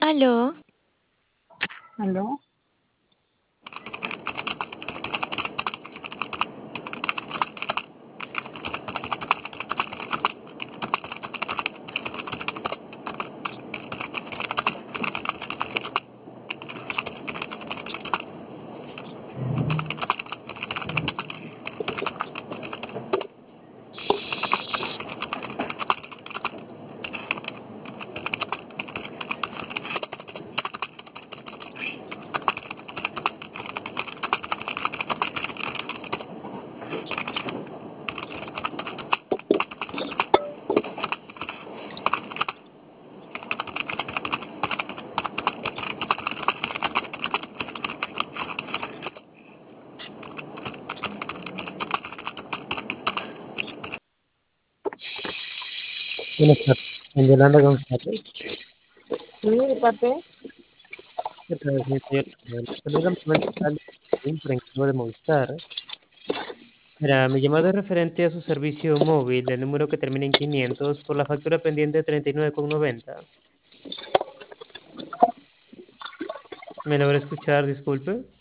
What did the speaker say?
Aló, ¿Aló? Buenas tardes, con Yolanda González. Sí, de parte. ¿Qué tal, señorita Yolanda? Saluda Manuel González, por equipo de Movistar. Mira, mi llamada es referente a su servicio móvil, el número que termina en 500, por la factura pendiente de 39,90. ¿Me logra escuchar? Disculpe.